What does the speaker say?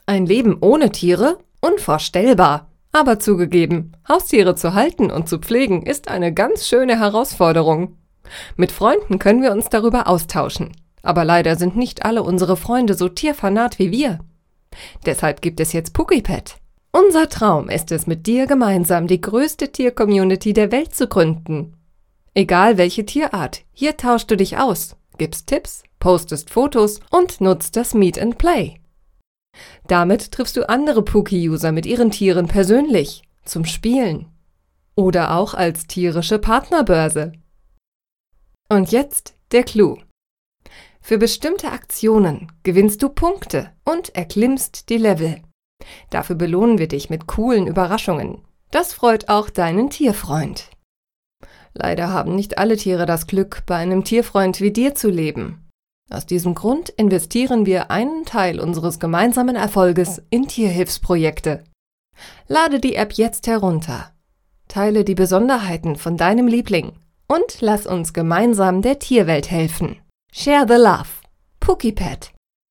Ein Leben ohne Tiere? Unvorstellbar. Aber zugegeben, Haustiere zu halten und zu pflegen ist eine ganz schöne Herausforderung. Mit Freunden können wir uns darüber austauschen. Aber leider sind nicht alle unsere Freunde so tierfanat wie wir. Deshalb gibt es jetzt PukiPet. Unser Traum ist es, mit dir gemeinsam die größte Tier-Community der Welt zu gründen. Egal welche Tierart, hier tauschst du dich aus, gibst Tipps, postest Fotos und nutzt das Meet and Play. Damit triffst du andere Puki-User mit ihren Tieren persönlich, zum Spielen. Oder auch als tierische Partnerbörse. Und jetzt der Clou. Für bestimmte Aktionen gewinnst du Punkte und erklimmst die Level. Dafür belohnen wir dich mit coolen Überraschungen. Das freut auch deinen Tierfreund. Leider haben nicht alle Tiere das Glück, bei einem Tierfreund wie dir zu leben. Aus diesem Grund investieren wir einen Teil unseres gemeinsamen Erfolges in Tierhilfsprojekte. Lade die App jetzt herunter. Teile die Besonderheiten von deinem Liebling und lass uns gemeinsam der Tierwelt helfen. Share the love. PukiPet.